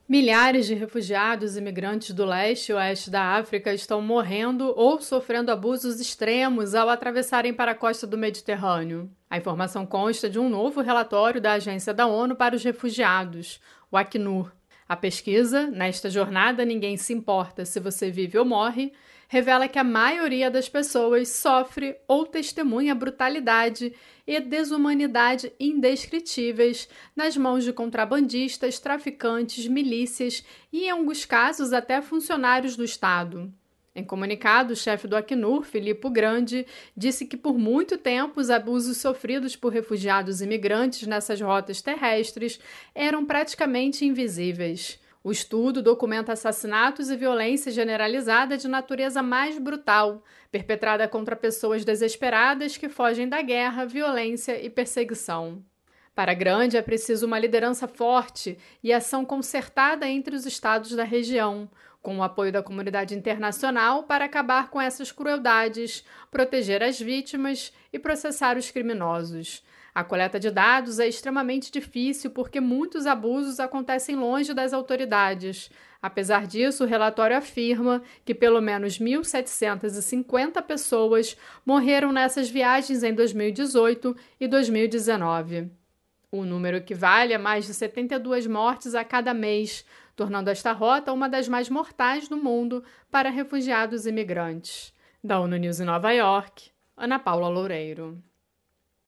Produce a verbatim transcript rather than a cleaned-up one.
Milhares de refugiados e imigrantes do leste e oeste da África estão morrendo ou sofrendo abusos extremos ao atravessarem para a costa do Mediterrâneo. A informação consta de um novo relatório da Agência da ONU para os Refugiados, o Acnur. A pesquisa, Nesta Jornada Ninguém Se Importa Se Você Vive ou Morre, revela que a maioria das pessoas sofre ou testemunha brutalidade e desumanidade indescritíveis nas mãos de contrabandistas, traficantes, milícias e, em alguns casos, até funcionários do Estado. Em comunicado, o chefe do Acnur, Filippo Grandi, disse que por muito tempo os abusos sofridos por refugiados e imigrantes nessas rotas terrestres eram praticamente invisíveis. O estudo documenta assassinatos e violência generalizada de natureza mais brutal, perpetrada contra pessoas desesperadas que fogem da guerra, violência e perseguição. Para Grandi, é preciso uma liderança forte e ação concertada entre os estados da região, com o apoio da comunidade internacional para acabar com essas crueldades, proteger as vítimas e processar os criminosos. A coleta de dados é extremamente difícil porque muitos abusos acontecem longe das autoridades. Apesar disso, o relatório afirma que pelo menos mil setecentas e cinquenta pessoas morreram nessas viagens em dois mil e dezoito e dois mil e dezenove. O número equivale a mais de setenta e duas mortes a cada mês, tornando esta rota uma das mais mortais do mundo para refugiados e imigrantes. Da ONU News em Nova York, Ana Paula Loureiro.